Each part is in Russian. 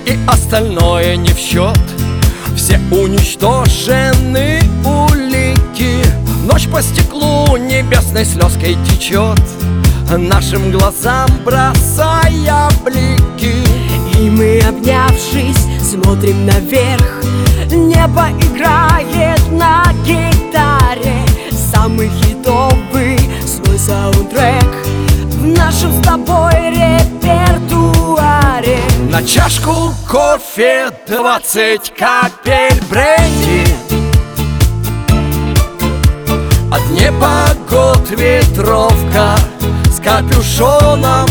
и остальное не в счет. Все уничтожены улики. Ночь по стеклу небесной слезкой течет, нашим глазам бросая блики. И мы, обнявшись, смотрим наверх. Небо играет на гитаре самый хитовый свой саундтрек в нашем с тобой репертуаре. На чашку кофе 20 капель бренди. От непогод ветровка с капюшоном,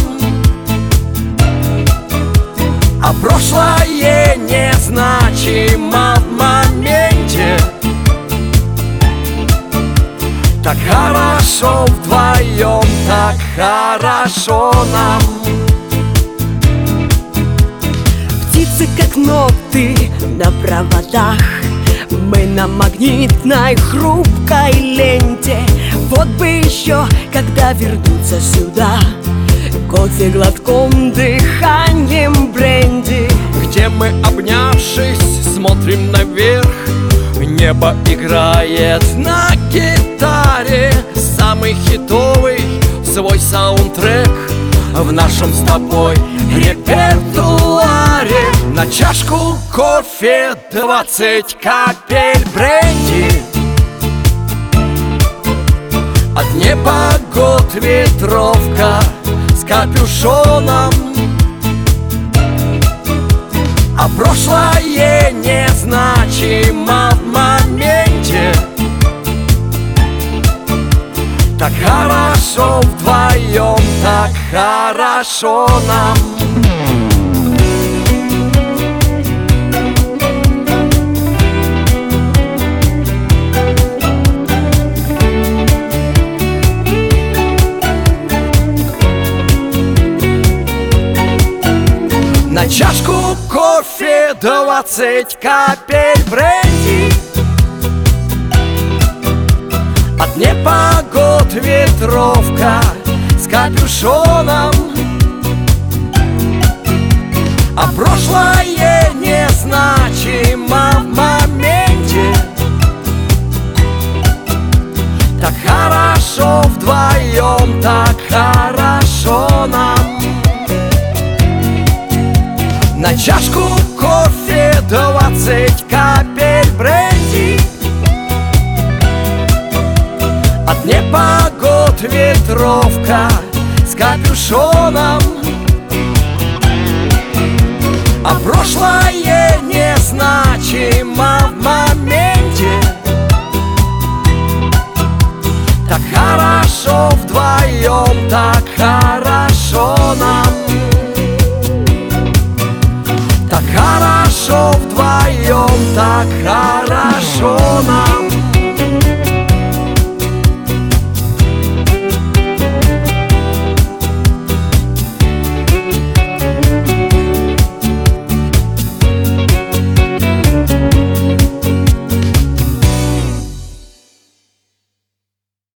а прошлое незначимо в моменте. Так хорошо вдвоем, так хорошо нам. Птицы как ноты на проводах, мы на магнитной хрупкой ленте. Вот бы еще, когда вернуться сюда, кофе глотком, дыханием бренди. Где мы, обнявшись, смотрим наверх. Небо играет на гитаре самый хитовый свой саундтрек в нашем с тобой репертуаре. На чашку кофе 20 капель бренди. От непогод ветровка с капюшоном, а прошлое незначимо в моменте. Так хорошо вдвоем, так хорошо нам. На чашку кофе 20 капель бренди. От непогод ветровка с капюшоном, а прошлое незначимо в моменте. Так хорошо вдвоем, так хорошо нам. На чашку кофе 20 капель бренди. От непогод ветровка с капюшоном, а прошлое незначимо в моменте. Так хорошо вдвоем, так хорошо нам. Так хорошо вдвоем, так хорошо нам.